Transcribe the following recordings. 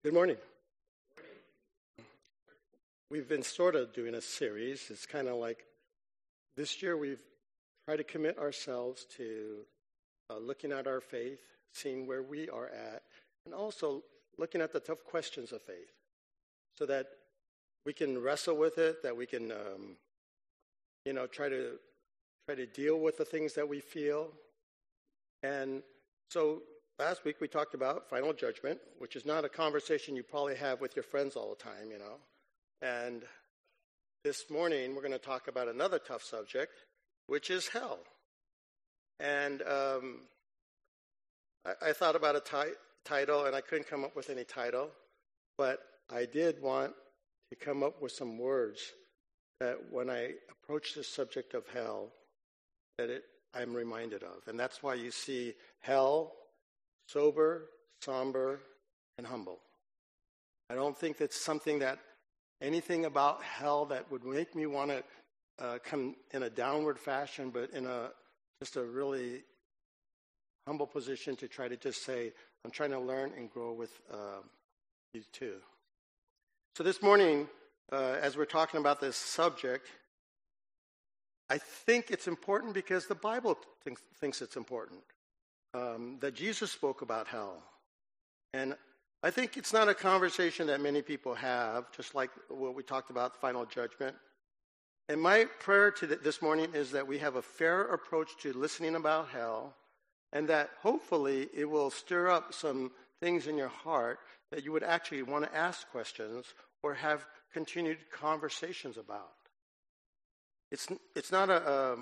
Good morning. We've been sort of doing a series. It's kind of like this year we've tried to commit ourselves to looking at our faith, seeing where we are at, and also looking at the tough questions of faith so that we can wrestle with it, that we can, try to deal with the things that we feel. And so last week we talked about final judgment, which is not a conversation you probably have with your friends all the time, And this morning we're going to talk about another tough subject, which is hell. And I thought about a title, and I couldn't come up with any title, but I did want to come up with some words that when I approach the subject of hell, I'm reminded of. And that's why you see hell, sober, somber, and humble. I don't think that's something that anything about hell that would make me want to come in a downward fashion, but in just a really humble position to try to just say, I'm trying to learn and grow with you too. So this morning, as we're talking about this subject, I think it's important because the Bible thinks it's important. That Jesus spoke about hell. And I think it's not a conversation that many people have, just like what we talked about, final judgment. And my prayer this morning is that we have a fair approach to listening about hell, and that hopefully it will stir up some things in your heart that you would actually want to ask questions or have continued conversations about. It's not a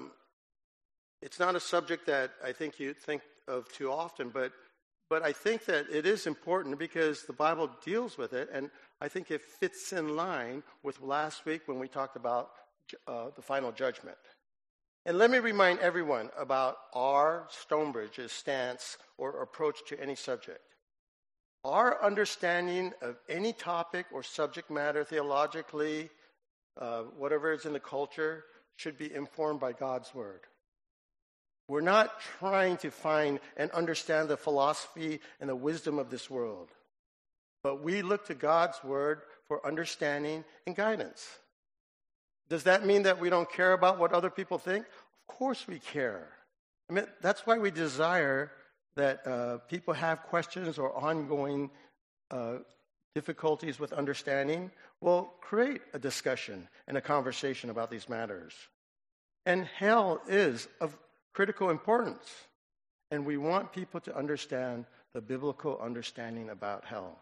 subject that I think you think of too often, but I think that it is important because the Bible deals with it, and I think it fits in line with last week when we talked about the final judgment. And let me remind everyone about our Stonebridge's stance or approach to any subject. Our understanding of any topic or subject matter theologically, whatever is in the culture, should be informed by God's Word. We're not trying to find and understand the philosophy and the wisdom of this world, but we look to God's Word for understanding and guidance. Does that mean that we don't care about what other people think? Of course we care. I mean, that's why we desire that people have questions or ongoing difficulties with understanding. We'll create a discussion and a conversation about these matters. And hell is of critical importance. And we want people to understand the biblical understanding about hell.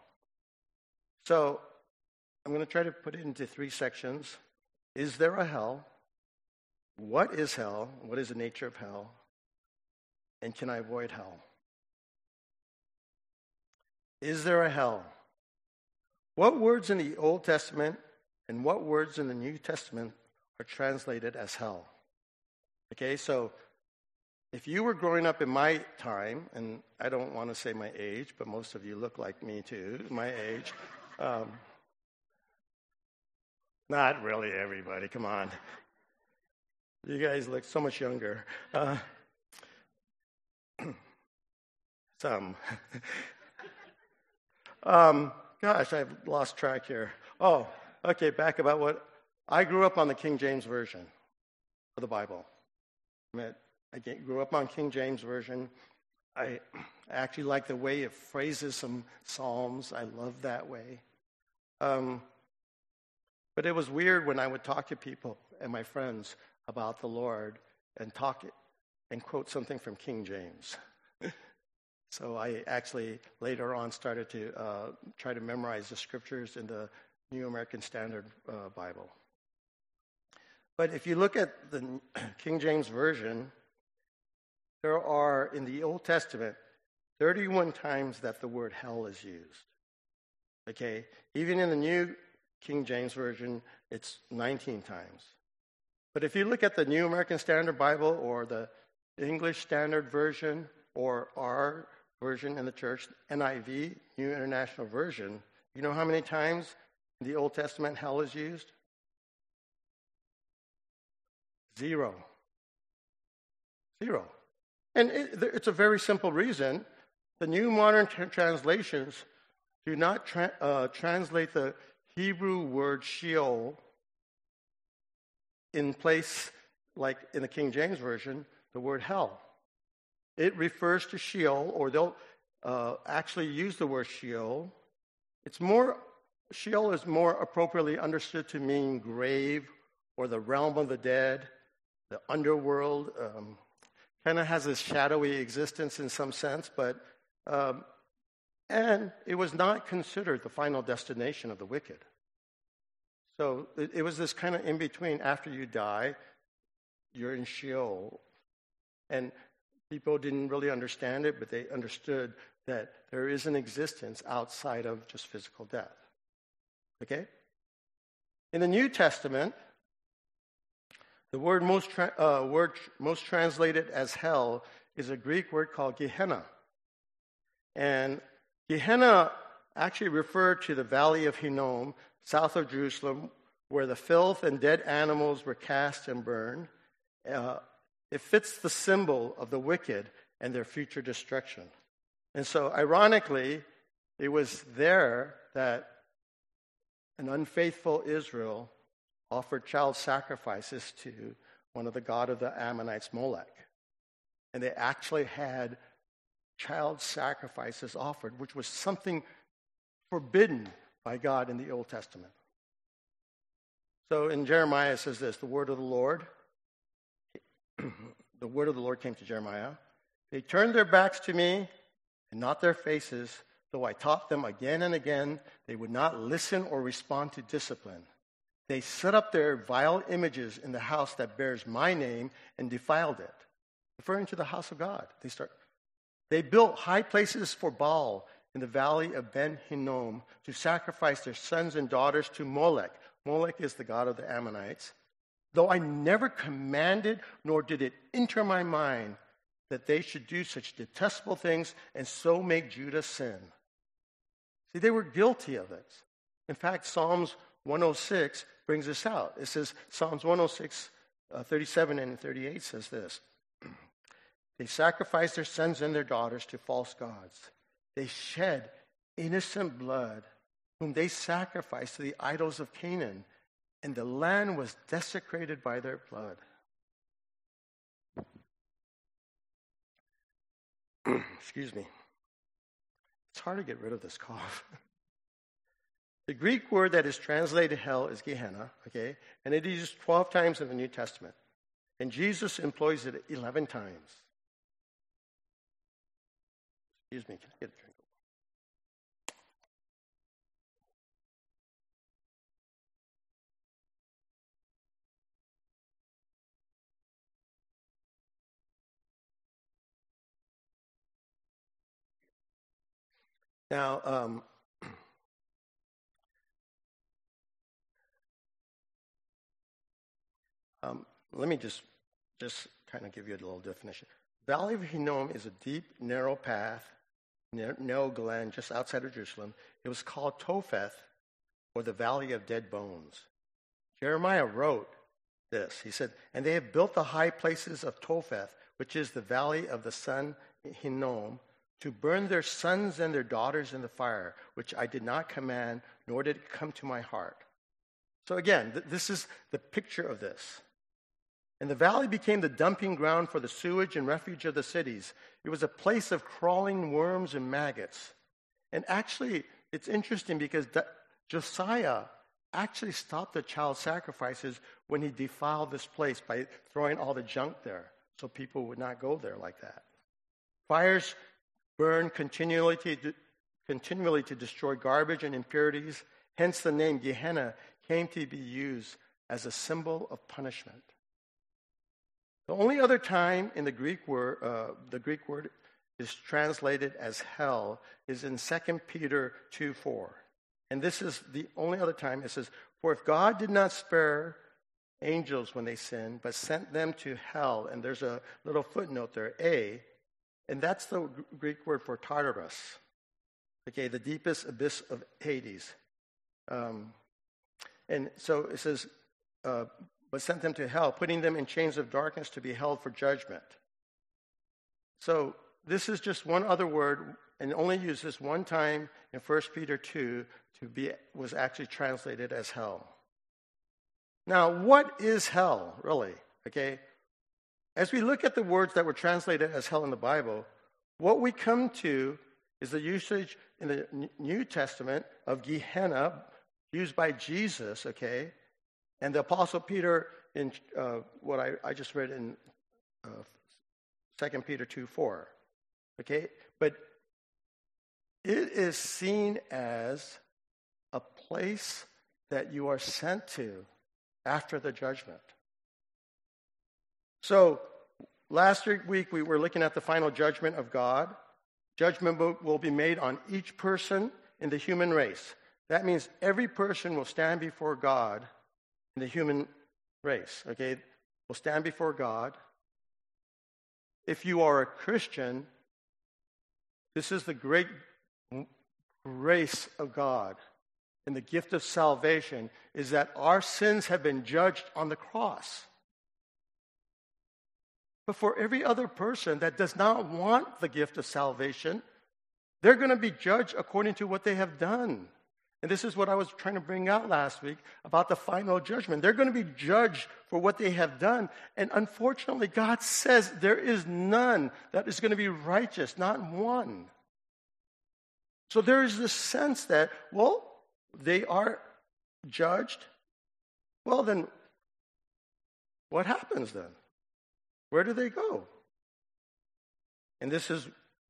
So I'm going to try to put it into 3 sections. Is there a hell? What is hell? What is the nature of hell? And can I avoid hell? Is there a hell? What words in the Old Testament and what words in the New Testament are translated as hell? Okay, so if you were growing up in my time, and I don't want to say my age, but most of you look like me too, my age. Not really everybody, come on. You guys look so much younger. Some. Gosh, I've lost track here. Oh, okay, back about what... I grew up on the King James Version of the Bible. I grew up on King James Version. I actually like the way it phrases some psalms. I love that way. But it was weird when I would talk to people and my friends about the Lord and quote something from King James. So I actually later on started to try to memorize the scriptures in the New American Standard Bible. But if you look at the King James Version, there are, in the Old Testament, 31 times that the word hell is used. Okay? Even in the New King James Version, it's 19 times. But if you look at the New American Standard Bible or the English Standard Version or our version in the church, NIV, New International Version, you know how many times in the Old Testament hell is used? 0. And it's a very simple reason. The New Modern Translations do not translate the Hebrew word Sheol in place, like in the King James Version, the word hell. It refers to Sheol, or they'll actually use the word Sheol. Sheol is more appropriately understood to mean grave or the realm of the dead, the underworld. Kind of has this shadowy existence in some sense, but and it was not considered the final destination of the wicked. So it was this kind of in between. After you die, you're in Sheol, and people didn't really understand it, but they understood that there is an existence outside of just physical death. Okay? In the New Testament, the word most translated as hell is a Greek word called Gehenna. And Gehenna actually referred to the valley of Hinnom, south of Jerusalem, where the filth and dead animals were cast and burned. It fits the symbol of the wicked and their future destruction. And so, ironically, it was there that an unfaithful Israel offered child sacrifices to one of the god of the Ammonites, Molech. And they actually had child sacrifices offered, which was something forbidden by God in the Old Testament. So in Jeremiah it says this, the word of the Lord came to Jeremiah. They turned their backs to me and not their faces, though I taught them again and again, they would not listen or respond to discipline. They set up their vile images in the house that bears my name and defiled it. Referring to the house of God. They built high places for Baal in the valley of Ben Hinnom to sacrifice their sons and daughters to Molech. Molech is the god of the Ammonites. Though I never commanded, nor did it enter my mind that they should do such detestable things and so make Judah sin. See, they were guilty of it. In fact, Psalms 106 brings this out. It says, Psalms 106, 37 and 38 says this. They sacrificed their sons and their daughters to false gods. They shed innocent blood, whom they sacrificed to the idols of Canaan, and the land was desecrated by their blood. Excuse me. It's hard to get rid of this cough. The Greek word that is translated hell is Gehenna, okay? And it is used 12 times in the New Testament. And Jesus employs it 11 times. Excuse me, can I get a drink? Now, let me just kind of give you a little definition. Valley of Hinnom is a deep, narrow path, narrow glen just outside of Jerusalem. It was called Topheth, or the Valley of Dead Bones. Jeremiah wrote this. He said, and they have built the high places of Topheth, which is the valley of the son Hinnom, to burn their sons and their daughters in the fire, which I did not command, nor did it come to my heart. So again, this is the picture of this. And the valley became the dumping ground for the sewage and refuge of the cities. It was a place of crawling worms and maggots. And actually, it's interesting because Josiah actually stopped the child sacrifices when he defiled this place by throwing all the junk there so people would not go there like that. Fires burned continually to destroy garbage and impurities. Hence the name Gehenna came to be used as a symbol of punishment. The only other time in the Greek word is translated as hell is in 2 Peter 2:4. And this is the only other time it says, for if God did not spare angels when they sinned, but sent them to hell, and there's a little footnote there, and that's the Greek word for Tartarus, okay, the deepest abyss of Hades. And so it says, but sent them to hell, putting them in chains of darkness to be held for judgment. So this is just one other word and only used this one time in 1 Peter 2 was actually translated as hell. Now, what is hell, really? Okay? As we look at the words that were translated as hell in the Bible, what we come to is the usage in the New Testament of Gehenna, used by Jesus, okay? And the Apostle Peter, in what I just read in 2 Peter 2:4, okay? But it is seen as a place that you are sent to after the judgment. So, last week we were looking at the final judgment of God. Judgment will be made on each person in the human race. That means every person will stand before God in the human race, okay? Will stand before God. If you are a Christian, this is the great grace of God. And the gift of salvation is that our sins have been judged on the cross. But for every other person that does not want the gift of salvation, they're going to be judged according to what they have done. And this is what I was trying to bring out last week about the final judgment. They're going to be judged for what they have done. And unfortunately, God says there is none that is going to be righteous, not one. So there is this sense that, well, they are judged. Well, then, what happens then? Where do they go? And this is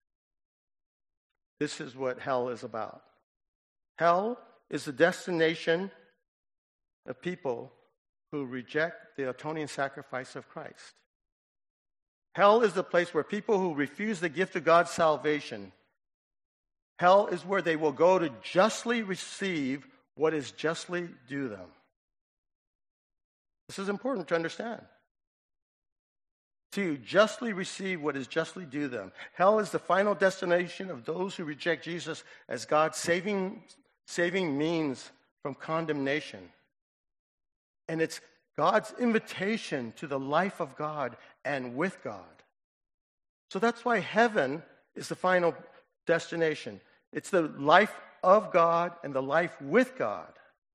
what hell is about. Hell is the destination of people who reject the atoning sacrifice of Christ. Hell is the place where people who refuse the gift of God's salvation, hell is where they will go to justly receive what is justly due them. This is important to understand. To justly receive what is justly due them. Hell is the final destination of those who reject Jesus as God's saving means from condemnation. And it's God's invitation to the life of God and with God. So that's why heaven is the final destination. It's the life of God and the life with God.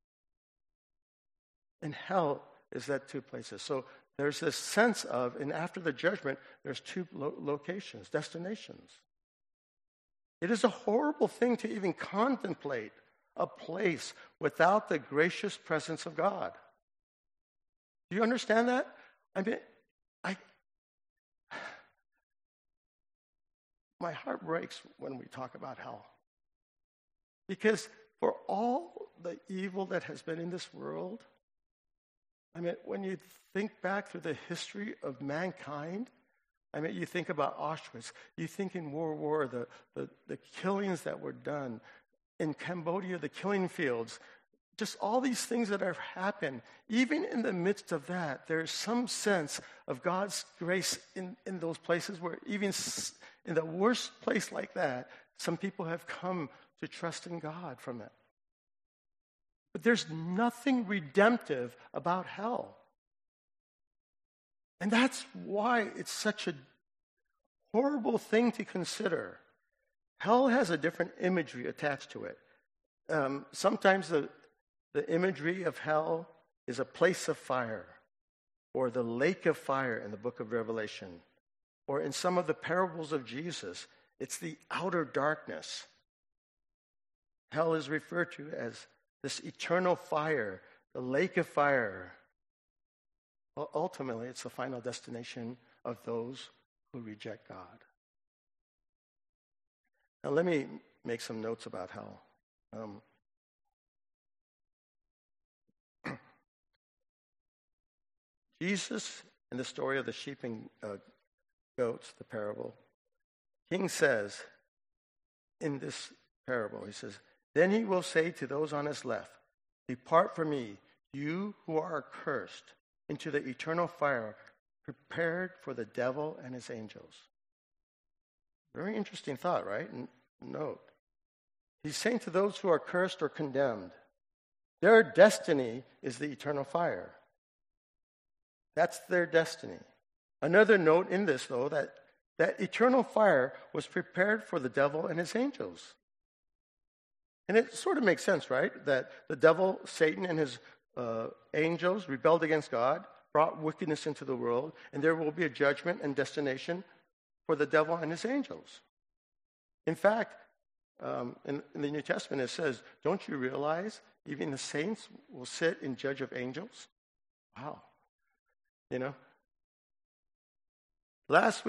And hell is that two places. So there's this sense of, and after the judgment, there's two locations, destinations. It is a horrible thing to even contemplate a place without the gracious presence of God. Do you understand that? I mean, my heart breaks when we talk about hell. Because for all the evil that has been in this world, I mean, when you think back through the history of mankind, I mean, you think about Auschwitz, you think in World War, the killings that were done, in Cambodia, the killing fields, just all these things that have happened. Even in the midst of that, there's some sense of God's grace in those places where even in the worst place like that, some people have come to trust in God from it. But there's nothing redemptive about hell. And that's why it's such a horrible thing to consider. Hell has a different imagery attached to it. Sometimes the imagery of hell is a place of fire, or the lake of fire in the book of Revelation, or in some of the parables of Jesus, it's the outer darkness. Hell is referred to as this eternal fire, the lake of fire. Well, ultimately, it's the final destination of those who reject God. Now, let me make some notes about hell. Jesus, in the story of the sheep and goats, the parable, King says in this parable, he says, "Then he will say to those on his left, 'Depart from me, you who are accursed, into the eternal fire prepared for the devil and his angels.'" Very interesting thought, right? Note. He's saying to those who are cursed or condemned, their destiny is the eternal fire. That's their destiny. Another note in this, though, that that eternal fire was prepared for the devil and his angels. And it sort of makes sense, right? That the devil, Satan, and his angels rebelled against God, brought wickedness into the world, and there will be a judgment and destination for the devil and his angels. In fact, in the New Testament it says, don't you realize even the saints will sit in judge of angels? Wow. Last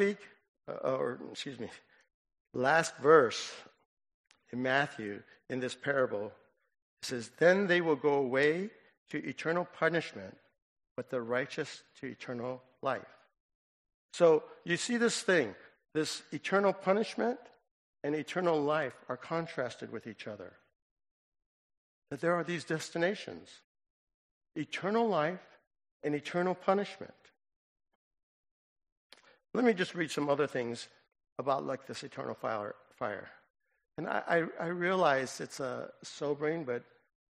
verse in Matthew, in this parable, it says, then they will go away to eternal punishment, but the righteous to eternal life. So you see this thing, this eternal punishment and eternal life are contrasted with each other. That there are these destinations, eternal life and eternal punishment. Let me just read some other things about like this eternal fire. And I realize it's sobering, but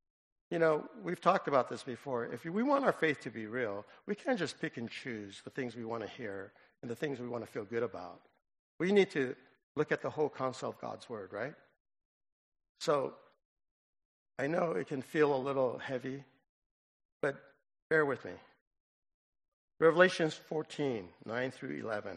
we've talked about this before. If we want our faith to be real, we can't just pick and choose the things we want to hear and the things we want to feel good about. We need to look at the whole counsel of God's word, right? So I know it can feel a little heavy, but bear with me. Revelation 14, 9 through 11.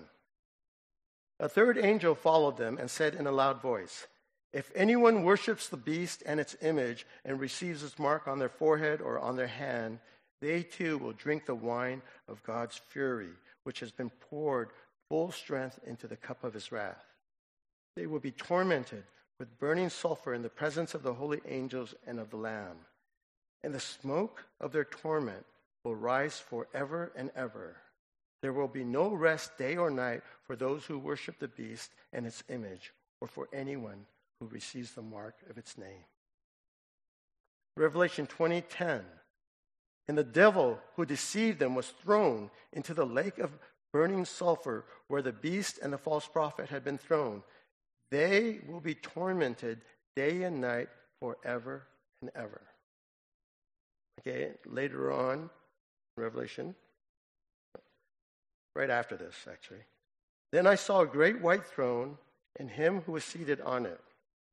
A third angel followed them and said in a loud voice, if anyone worships the beast and its image and receives its mark on their forehead or on their hand, they too will drink the wine of God's fury, which has been poured full strength into the cup of his wrath. They will be tormented with burning sulfur in the presence of the holy angels and of the Lamb. And the smoke of their torment will rise forever and ever. There will be no rest day or night for those who worship the beast and its image, or for anyone who receives the mark of its name. Revelation 20:10. And the devil who deceived them was thrown into the lake of burning sulfur where the beast and the false prophet had been thrown. They will be tormented day and night forever and ever. Okay, later on, Revelation, right after this, actually. Then I saw a great white throne and him who was seated on it.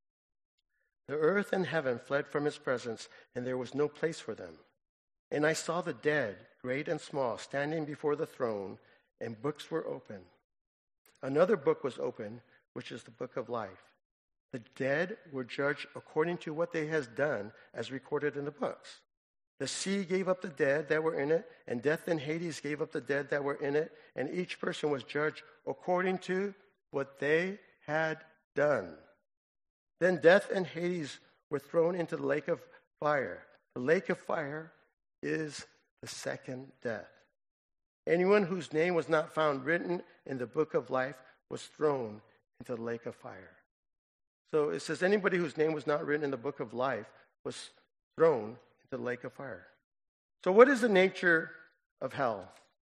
The earth and heaven fled from his presence, and there was no place for them. And I saw the dead, great and small, standing before the throne, and books were open. Another book was open, which is the book of life. The dead were judged according to what they had done, as recorded in the books. The sea gave up the dead that were in it, and death and Hades gave up the dead that were in it, and each person was judged according to what they had done. Then death and Hades were thrown into the lake of fire. The lake of fire is the second death. Anyone whose name was not found written in the book of life was thrown into the lake of fire. So it says anybody whose name was not written in the book of life was thrown into the lake of fire. So what is the nature of hell?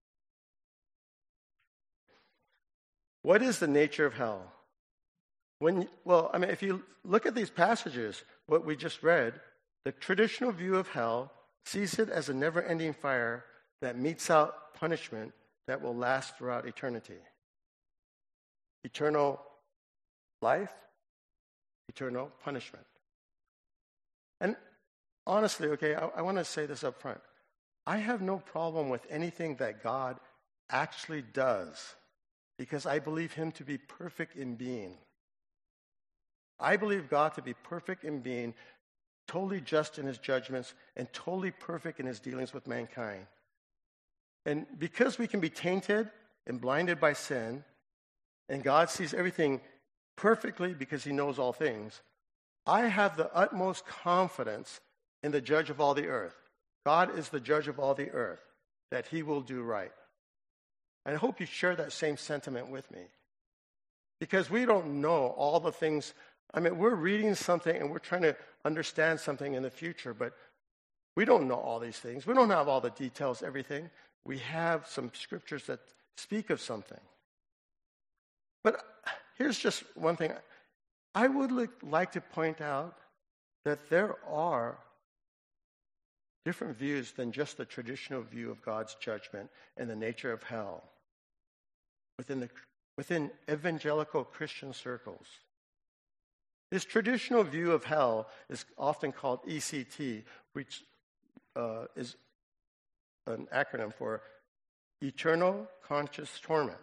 What is the nature of hell? If you look at these passages, what we just read, the traditional view of hell sees it as a never-ending fire that metes out punishment that will last throughout eternity. Eternal life, eternal punishment. And honestly, I want to say this up front. I have no problem with anything that God actually does because I believe him to be perfect in being. I believe God to be perfect in being, totally just in his judgments, and totally perfect in his dealings with mankind. And because we can be tainted and blinded by sin, and God sees everything perfectly because he knows all things, I have the utmost confidence in the judge of all the earth. God is the judge of all the earth, that he will do right. And I hope you share that same sentiment with me. Because we don't know all the things. We're reading something and we're trying to understand something in the future, but we don't know all these things. We don't have all the details, everything. We have some scriptures that speak of something. But here's just one thing. I would like to point out that there are different views than just the traditional view of God's judgment and the nature of hell within the within evangelical Christian circles. This traditional view of hell is often called ECT, which is an acronym for Eternal Conscious Torment.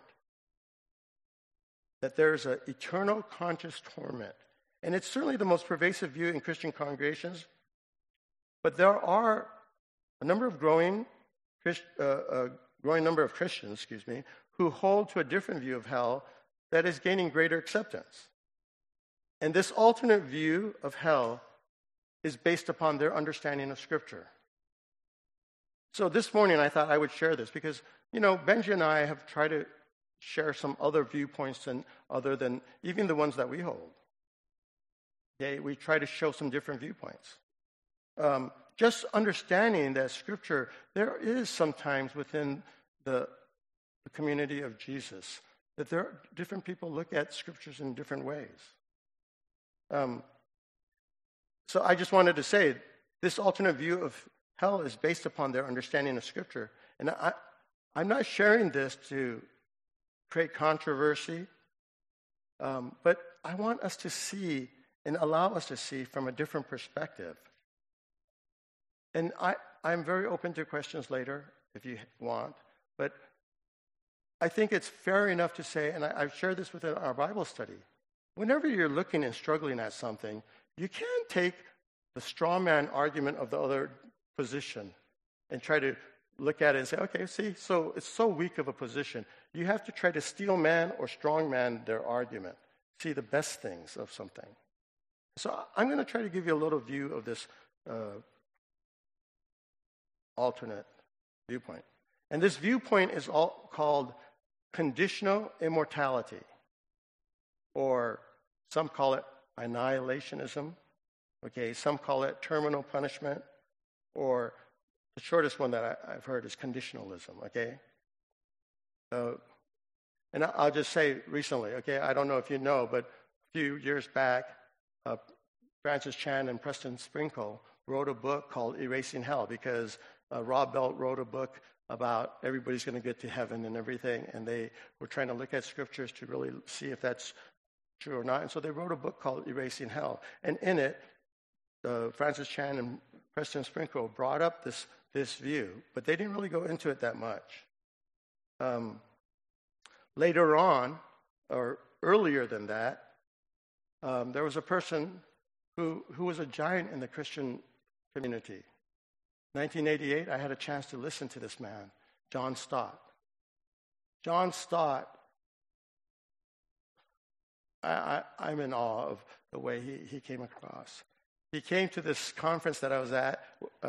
That there's an eternal conscious torment. And it's certainly the most pervasive view in Christian congregations. But there are a growing number of Christians, who hold to a different view of hell that is gaining greater acceptance. And this alternate view of hell is based upon their understanding of Scripture. So this morning I thought I would share this because, Benji and I have tried to share some other viewpoints other than even the ones that we hold. Okay, we try to show some different viewpoints. Just understanding that Scripture, there is sometimes within the community of Jesus that there are different people look at Scriptures in different ways. So I just wanted to say this alternate view of hell is based upon their understanding of Scripture. And I'm not sharing this to create controversy, but I want us to see and allow us to see from a different perspective. And I'm very open to questions later if you want, but I think it's fair enough to say, and I've shared this within our Bible study, whenever you're looking and struggling at something, you can't take the straw man argument of the other position and try to look at it and say, okay, see, so it's so weak of a position. You have to try to steel man or strong man their argument, see the best things of something. So I'm going to try to give you a little view of this alternate viewpoint. And this viewpoint is all called conditional immortality, or some call it annihilationism. Okay, some call it terminal punishment, or the shortest one that I've heard is conditionalism. Okay, and I'll just say recently. Okay, I don't know if you know, but a few years back, Francis Chan and Preston Sprinkle wrote a book called Erasing Hell because Rob Bell wrote a book about everybody's going to get to heaven and everything, and they were trying to look at scriptures to really see if that's true or not. And so they wrote a book called Erasing Hell. And in it, Francis Chan and Preston Sprinkle brought up this view, but they didn't really go into it that much. Later on, or earlier than that, there was a person who was a giant in the Christian community. 1988, I had a chance to listen to this man, John Stott. John Stott, I'm in awe of the way he came across. He came to this conference that I was at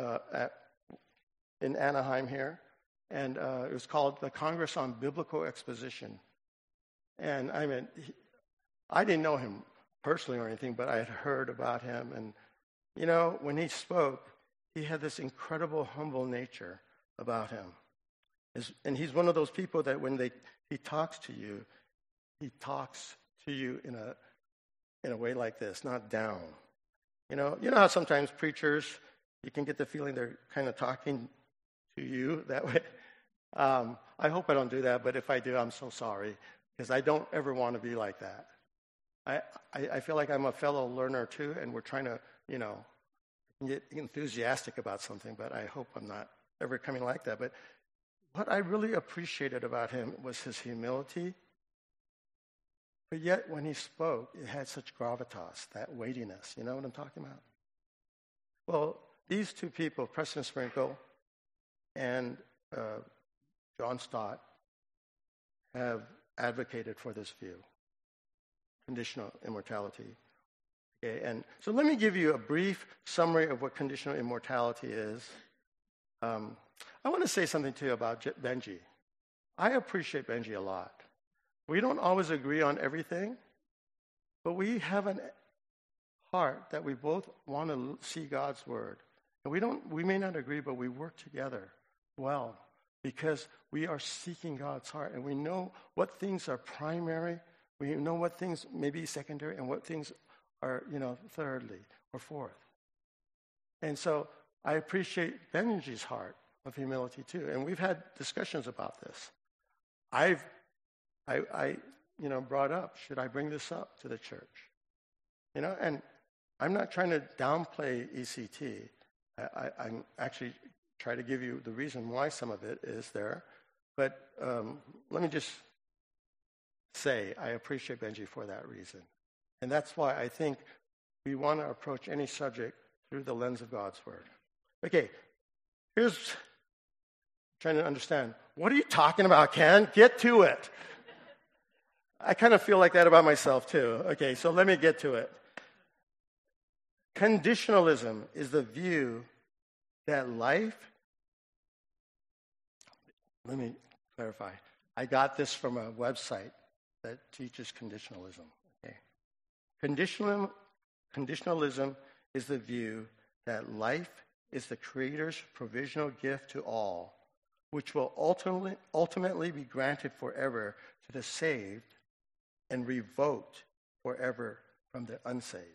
in Anaheim here, and it was called the Congress on Biblical Exposition. And I didn't know him personally or anything, but I had heard about him. And, when he spoke, he had this incredible humble nature about him. And he's one of those people that when he talks to you, he talks to you in a way like this, not down. You know how sometimes preachers, you can get the feeling they're kind of talking to you that way. I hope I don't do that, but if I do, I'm so sorry, because I don't ever want to be like that. I feel like I'm a fellow learner too, and we're trying to, get enthusiastic about something, but I hope I'm not ever coming like that. But what I really appreciated about him was his humility, but yet when he spoke, it had such gravitas, that weightiness. You know what I'm talking about? Well, these two people, Preston Sprinkle and John Stott, have advocated for this view, conditional immortality. Okay, and so let me give you a brief summary of what conditional immortality is. I want to say something to you about Benji. I appreciate Benji a lot. We don't always agree on everything, but we have a heart that we both want to see God's word. And we may not agree, but we work together well because we are seeking God's heart, and we know what things are primary, we know what things may be secondary, and what things are, thirdly or fourth. And so I appreciate Benji's heart of humility too, and we've had discussions about this. I brought up, should I bring this up to the church? And I'm not trying to downplay ECT. I'm actually trying to give you the reason why some of it is there. But let me just say I appreciate Benji for that reason. And that's why I think we want to approach any subject through the lens of God's Word. Okay, here's trying to understand. What are you talking about, Ken? Get to it. I kind of feel like that about myself too. Okay, so let me get to it. Conditionalism is the view that life, let me clarify. I got this from a website that teaches conditionalism. Okay. Conditionalism is the view that life is the Creator's provisional gift to all, which will ultimately be granted forever to the saved and revoked forever from the unsaved.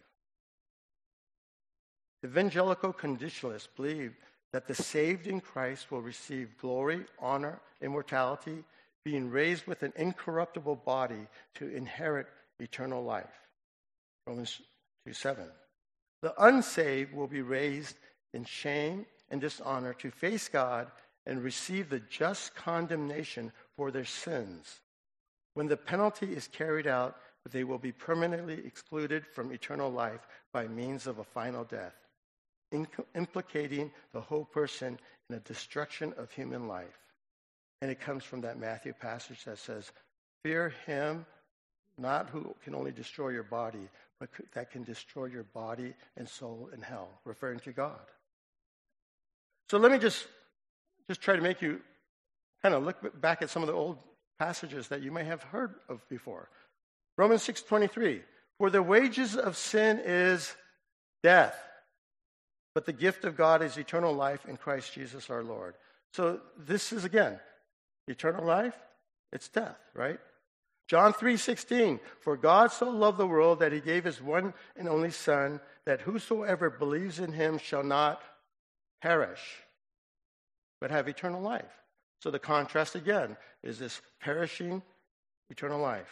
Evangelical conditionalists believe that the saved in Christ will receive glory, honor, immortality, being raised with an incorruptible body to inherit eternal life. Romans 2:7. The unsaved will be raised in shame and dishonor to face God and receive the just condemnation for their sins. When the penalty is carried out, they will be permanently excluded from eternal life by means of a final death, implicating the whole person in the destruction of human life. And it comes from that Matthew passage that says, fear him, not who can only destroy your body, but that can destroy your body and soul in hell, referring to God. So let me just try to make you kind of look back at some of the old passages that you may have heard of before. Romans 6:23, for the wages of sin is death, but the gift of God is eternal life in Christ Jesus our Lord. So this is, again, eternal life, it's death, right? John 3:16, for God so loved the world that he gave his one and only Son, that whosoever believes in him shall not perish, but have eternal life. So the contrast again is this perishing, eternal life.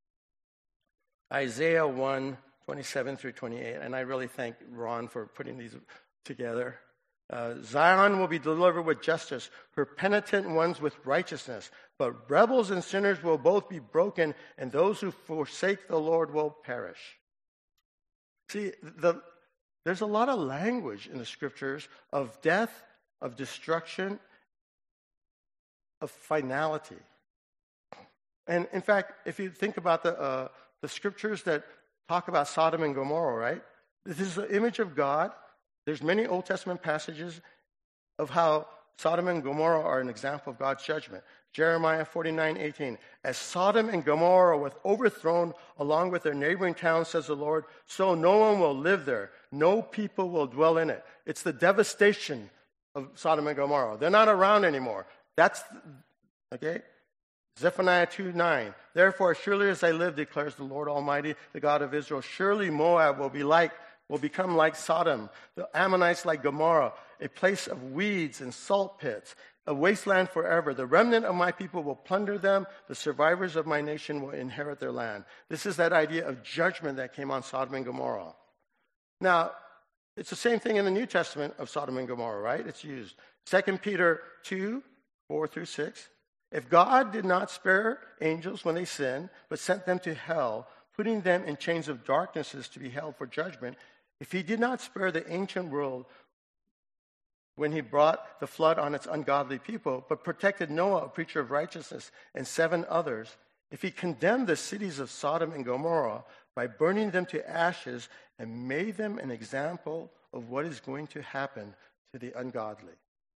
Isaiah 1:27-28, and I really thank Ron for putting these together. Zion will be delivered with justice, her penitent ones with righteousness. But rebels and sinners will both be broken, and those who forsake the Lord will perish. See, there's a lot of language in the scriptures of death, of destruction, of finality. And in fact, if you think about the scriptures that talk about Sodom and Gomorrah, right? This is the image of God. There's many Old Testament passages of how Sodom and Gomorrah are an example of God's judgment. Jeremiah 49:18, as Sodom and Gomorrah were overthrown along with their neighboring towns, says the Lord, so no one will live there. No people will dwell in it. It's the devastation of Sodom and Gomorrah. They're not around anymore. That's, okay? Zephaniah 2:9, therefore, surely as I live, declares the Lord Almighty, the God of Israel, surely Moab will become like Sodom, the Ammonites like Gomorrah, a place of weeds and salt pits, a wasteland forever. The remnant of my people will plunder them. The survivors of my nation will inherit their land. This is that idea of judgment that came on Sodom and Gomorrah. Now, it's the same thing in the New Testament of Sodom and Gomorrah, right? It's used. 2 Peter 2:4-6. If God did not spare angels when they sinned, but sent them to hell, putting them in chains of darknesses to be held for judgment, if he did not spare the ancient world when he brought the flood on its ungodly people, but protected Noah, a preacher of righteousness, and 7 others, if he condemned the cities of Sodom and Gomorrah by burning them to ashes and made them an example of what is going to happen to the ungodly.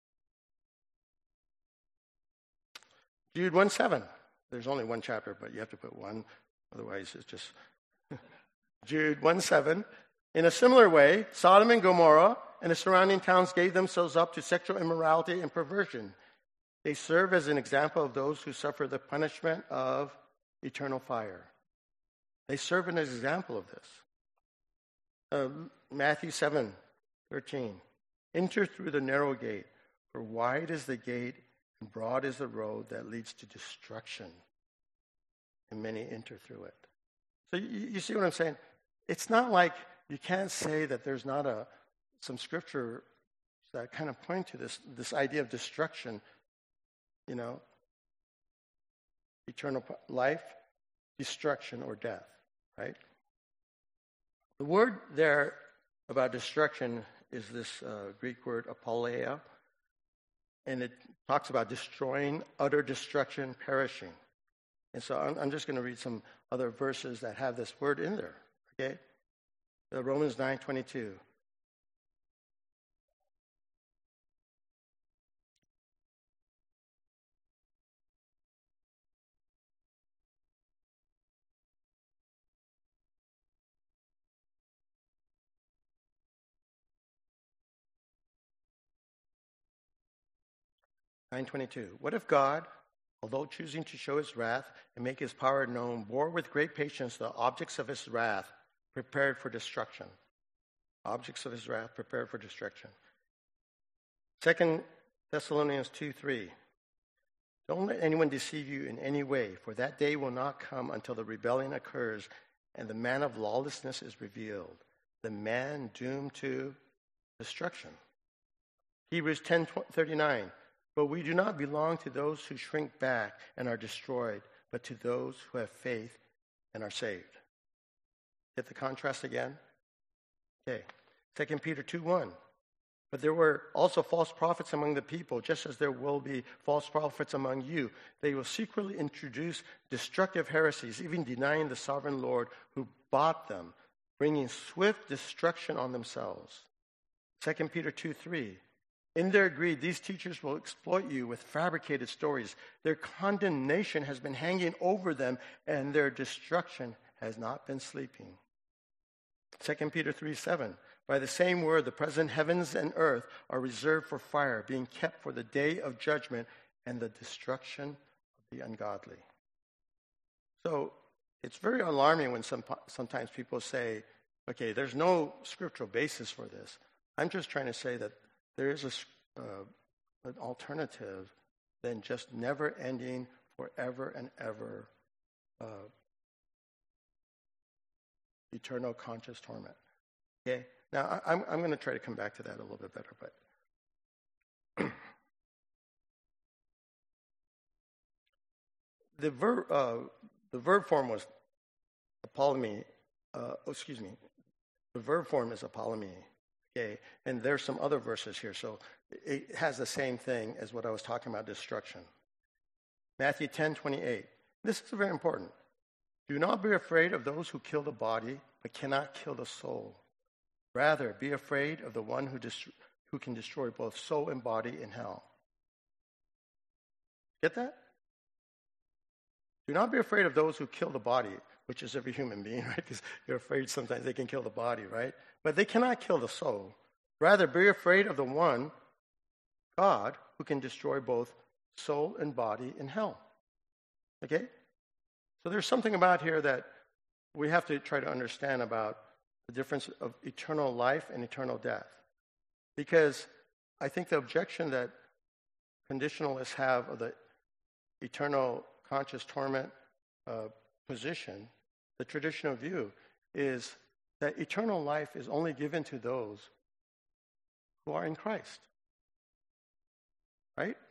Jude 1:7. There's only one chapter, but you have to put one. Otherwise, it's just Jude 1:7. In a similar way, Sodom and Gomorrah and the surrounding towns gave themselves up to sexual immorality and perversion. They serve as an example of those who suffer the punishment of eternal fire. They serve as an example of this. Matthew 7:13. Enter through the narrow gate, for wide is the gate and broad is the road that leads to destruction. and many enter through it. So you see what I'm saying? It's not like you can't say that there's not some scripture that kind of point to this idea of destruction, eternal life, destruction, or death, right? The word there about destruction is this Greek word apoleia, and it talks about destroying, utter destruction, perishing. And so I'm just going to read some other verses that have this word in there, okay? Romans 9:22. What if God, although choosing to show his wrath and make his power known, bore with great patience the objects of his wrath prepared for destruction? Objects of his wrath prepared for destruction. 2 Thessalonians 2:3. Don't let anyone deceive you in any way, for that day will not come until the rebellion occurs and the man of lawlessness is revealed, the man doomed to destruction. Hebrews 10:39. But we do not belong to those who shrink back and are destroyed, but to those who have faith and are saved. Get the contrast again? Okay. 2 Peter 2:1. But there were also false prophets among the people, just as there will be false prophets among you. They will secretly introduce destructive heresies, even denying the sovereign Lord who bought them, bringing swift destruction on themselves. 2 Peter 2:3. In their greed, these teachers will exploit you with fabricated stories. Their condemnation has been hanging over them, and their destruction has not been sleeping. 2 Peter 3:7. By the same word, the present heavens and earth are reserved for fire, being kept for the day of judgment and the destruction of the ungodly. So it's very alarming when sometimes people say, okay, there's no scriptural basis for this. I'm just trying to say that there is an alternative than just never-ending, forever and ever eternal conscious torment. Okay? Now, I'm going to try to come back to that a little bit better, but the verb form was apolumi. The verb form is apolumi. Okay, and there's some other verses here, so it has the same thing as what I was talking about, destruction. Matthew 10:28. This is very important. Do not be afraid of those who kill the body, but cannot kill the soul. Rather, be afraid of the one who can destroy both soul and body in hell. Get that? Do not be afraid of those who kill the body, which is every human being, right? Because you're afraid sometimes they can kill the body, right? But they cannot kill the soul. Rather, be afraid of the one, God, who can destroy both soul and body in hell. Okay? So there's something about here that we have to try to understand about the difference of eternal life and eternal death. Because I think the objection that conditionalists have of the eternal conscious torment position, the traditional view, is that eternal life is only given to those who are in Christ. Right?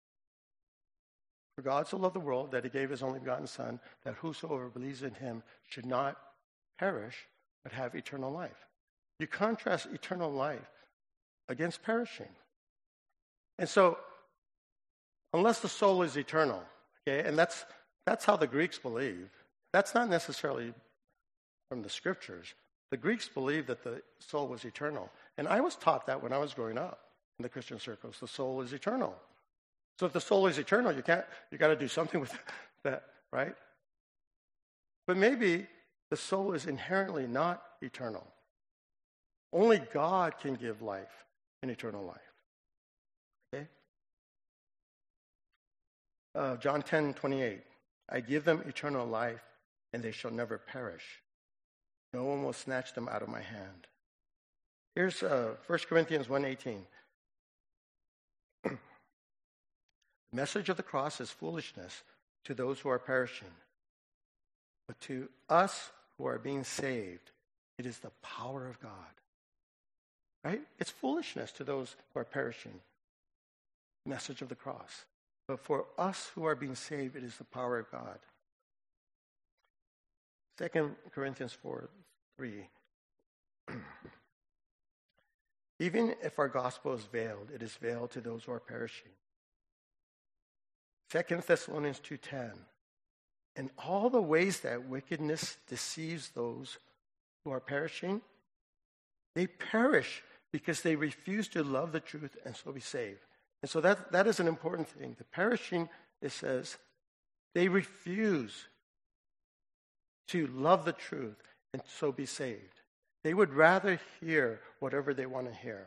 For God so loved the world that he gave his only begotten Son, that whosoever believes in him should not perish, but have eternal life. You contrast eternal life against perishing. And so, unless the soul is eternal, okay, and that's how the Greeks believe. That's not necessarily from the scriptures. The Greeks believed that the soul was eternal. And I was taught that when I was growing up in the Christian circles. The soul is eternal. So if the soul is eternal, you got to do something with that, right? But maybe the soul is inherently not eternal. Only God can give life and eternal life. Okay? John 10:28. I give them eternal life, and they shall never perish. No one will snatch them out of my hand. Here's 1 Corinthians 1:18. The message of the cross is foolishness to those who are perishing, But to us who are being saved, it is the power of God. Right? It's foolishness to those who are perishing. Message of the cross. But for us who are being saved, it is the power of God. 2 Corinthians 4:3. Even if our gospel is veiled, it is veiled to those who are perishing. 2 Thessalonians 2:10. In all the ways that wickedness deceives those who are perishing, they perish because they refuse to love the truth and so be saved. And so that is an important thing. The perishing, it says, they refuse to love the truth and so be saved. They would rather hear whatever they want to hear.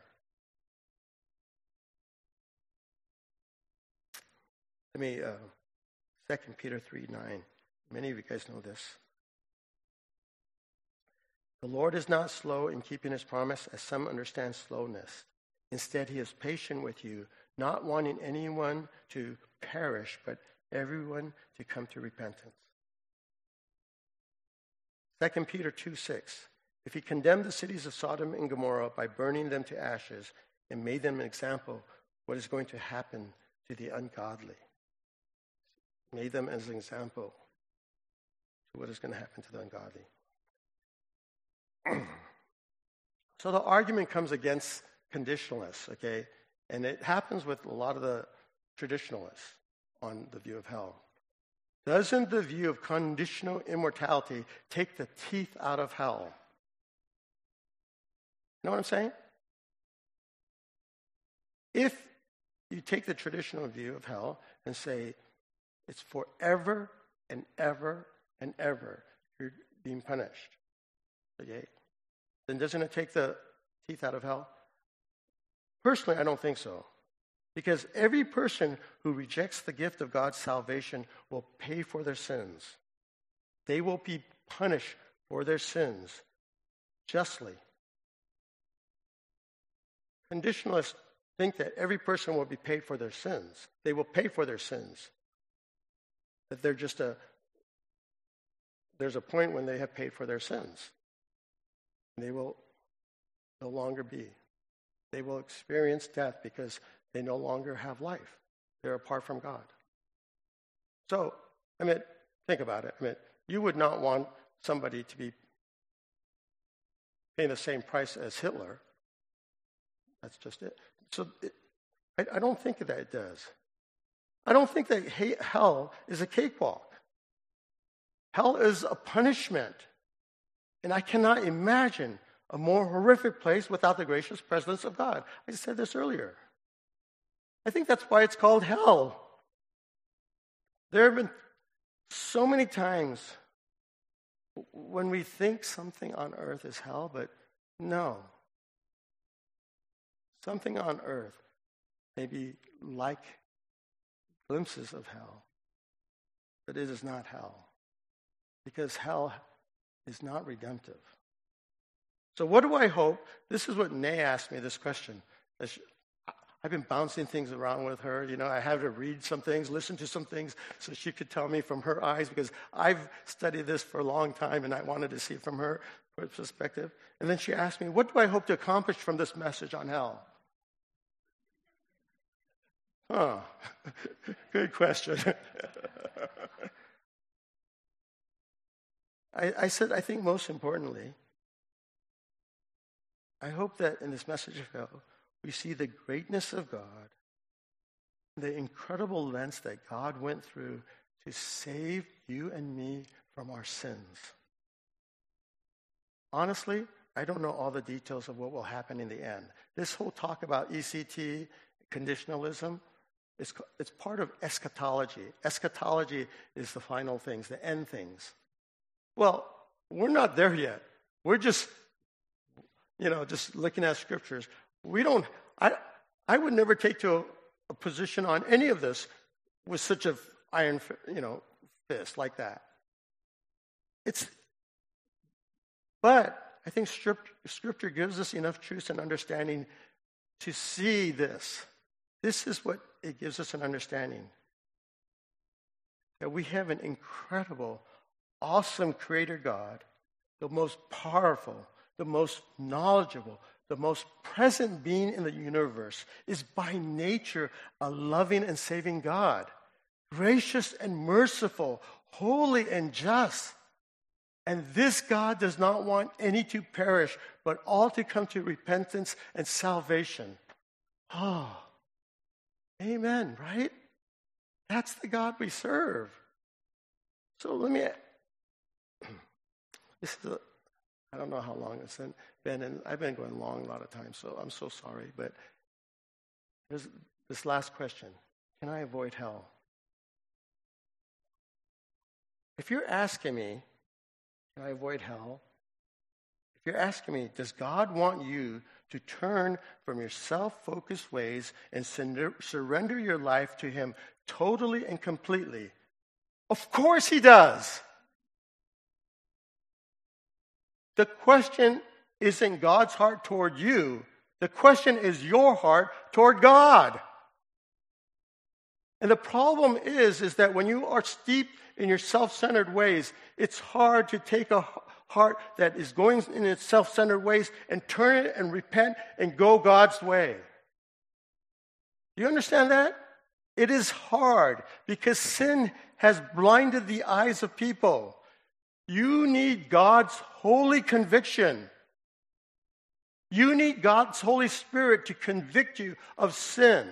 Let me, 2 Peter 3:9. Many of you guys know this. The Lord is not slow in keeping his promise, as some understand slowness. Instead, he is patient with you, not wanting anyone to perish, but everyone to come to repentance. 2 Peter 2:6. If he condemned the cities of Sodom and Gomorrah by burning them to ashes and made them an example, what is going to happen to the ungodly? Made them as an example to what is going to happen to the ungodly. So the argument comes against conditionalists, okay? And it happens with a lot of the traditionalists on the view of hell. Doesn't the view of conditional immortality take the teeth out of hell? You know what I'm saying? If you take the traditional view of hell and say it's forever and ever and ever you're being punished, okay, then doesn't it take the teeth out of hell? Personally, I don't think so. Because every person who rejects the gift of God's salvation will pay for their sins. They will be punished for their sins justly. Conditionalists think that every person will be paid for their sins. They will pay for their sins. That there's a point when they have paid for their sins. They will no longer be. They will experience death because they no longer have life. They're apart from God. So, think about it. You would not want somebody to be paying the same price as Hitler. That's just it. So, I don't think that it does. I don't think that hell is a cakewalk. Hell is a punishment. And I cannot imagine a more horrific place without the gracious presence of God. I said this earlier. I think that's why it's called hell. There have been so many times when we think something on earth is hell, but no. Something on earth may be like glimpses of hell, but it is not hell. Because hell is not redemptive. So what do I hope? This is what Nay asked me this question. I've been bouncing things around with her. I had her read some things, listen to some things, so she could tell me from her eyes, because I've studied this for a long time, and I wanted to see it from her perspective. And then she asked me, what do I hope to accomplish from this message on hell? Good question. I said, I think most importantly, I hope that in this message of hell, we see the greatness of God, the incredible lengths that God went through to save you and me from our sins. Honestly, I don't know all the details of what will happen in the end. This whole talk about ECT, conditionalism, it's part of eschatology. Eschatology is the final things, the end things. Well, we're not there yet. We're just looking at scriptures. I would never take to a position on any of this with such a iron, fist like that. But I think scripture gives us enough truth and understanding to see this. This is what it gives us an understanding. That we have an incredible, awesome creator God, the most powerful, the most knowledgeable, the most present being in the universe, is by nature a loving and saving God, gracious and merciful, holy and just. And this God does not want any to perish, but all to come to repentance and salvation. Oh, amen, right? That's the God we serve. So I don't know how long it's been, and I've been going long a lot of times, so I'm so sorry. But there's this last question: can I avoid hell? If you're asking me, can I avoid hell? If you're asking me, does God want you to turn from your self-focused ways and surrender your life to Him totally and completely? Of course He does. The question isn't God's heart toward you. The question is your heart toward God. And the problem is that when you are steeped in your self-centered ways, it's hard to take a heart that is going in its self-centered ways and turn it and repent and go God's way. Do you understand that? It is hard because sin has blinded the eyes of people. You need God's holy conviction. You need God's Holy Spirit to convict you of sin.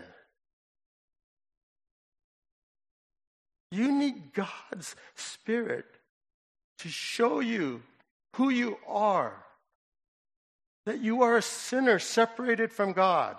You need God's Spirit to show you who you are, that you are a sinner separated from God.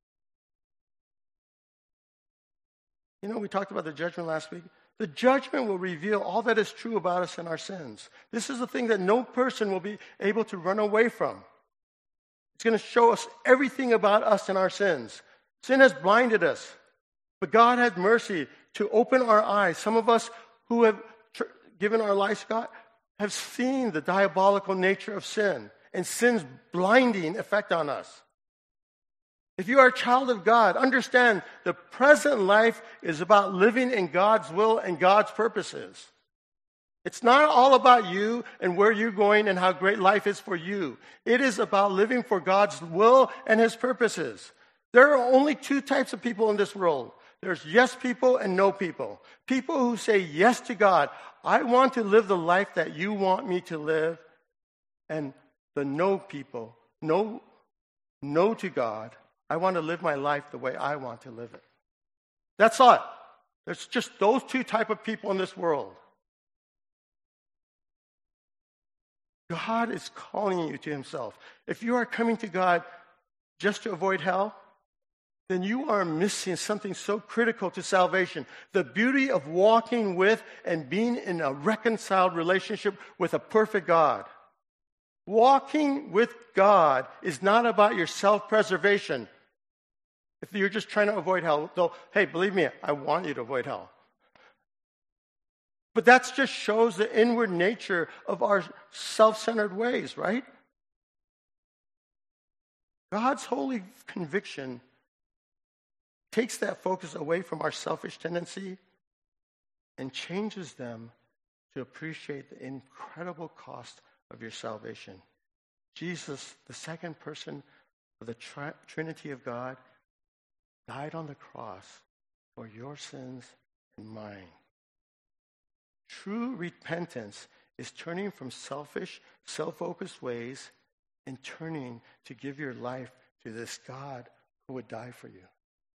You know, we talked about the judgment last week. The judgment will reveal all that is true about us and our sins. This is the thing that no person will be able to run away from. It's going to show us everything about us and our sins. Sin has blinded us, but God had mercy to open our eyes. Some of us who have given our lives to God have seen the diabolical nature of sin and sin's blinding effect on us. If you are a child of God, understand the present life is about living in God's will and God's purposes. It's not all about you and where you're going and how great life is for you. It is about living for God's will and His purposes. There are only two types of people in this world. There's yes people and no people. People who say yes to God. I want to live the life that you want me to live. And the no people. No to God. I want to live my life the way I want to live it. That's all. There's just those two type of people in this world. God is calling you to Himself. If you are coming to God just to avoid hell, then you are missing something so critical to salvation. The beauty of walking with and being in a reconciled relationship with a perfect God. Walking with God is not about your self-preservation. If you're just trying to avoid hell, though, hey, believe me, I want you to avoid hell. But that just shows the inward nature of our self-centered ways, right? God's holy conviction takes that focus away from our selfish tendency and changes them to appreciate the incredible cost of your salvation. Jesus, the second person of the Trinity of God, died on the cross for your sins and mine. True repentance is turning from selfish, self-focused ways and turning to give your life to this God who would die for you.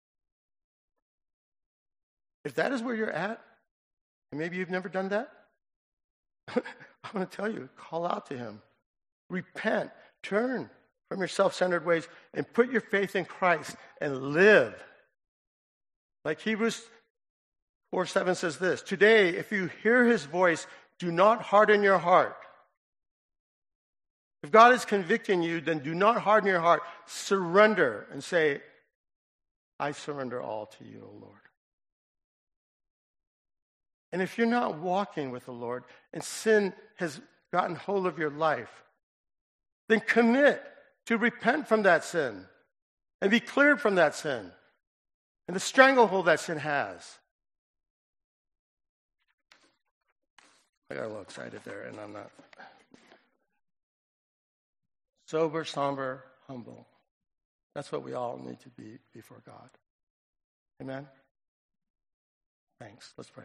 If that is where you're at, and maybe you've never done that, I want to tell you, call out to Him. Repent, turn from your self-centered ways, and put your faith in Christ and live. Like Hebrews 4:7 says this, today, if you hear His voice, do not harden your heart. If God is convicting you, then do not harden your heart. Surrender and say, I surrender all to you, O Lord. And if you're not walking with the Lord and sin has gotten hold of your life, then commit to repent from that sin and be cleared from that sin and the stranglehold that sin has. I got a little excited there, and I'm not. Sober, somber, humble. That's what we all need to be before God. Amen? Thanks. Let's pray.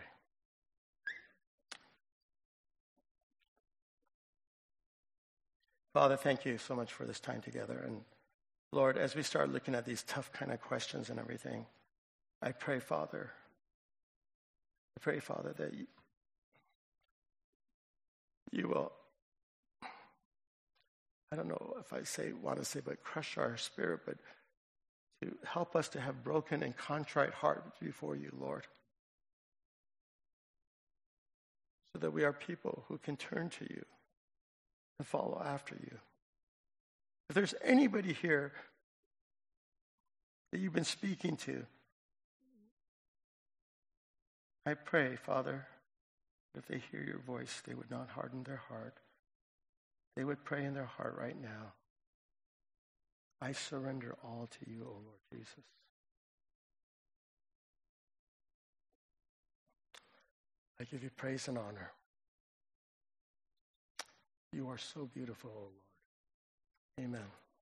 Father, thank you so much for this time together. And Lord, as we start looking at these tough kind of questions and everything, I pray, Father, that you will, I don't know if I want to say, but crush our spirit, but to help us to have broken and contrite heart before you, Lord, so that we are people who can turn to you and follow after you. If there's anybody here that you've been speaking to, I pray, Father, if they hear your voice, they would not harden their heart. They would pray in their heart right now, I surrender all to you, O Lord Jesus. I give you praise and honor. You are so beautiful, O Lord. Amen.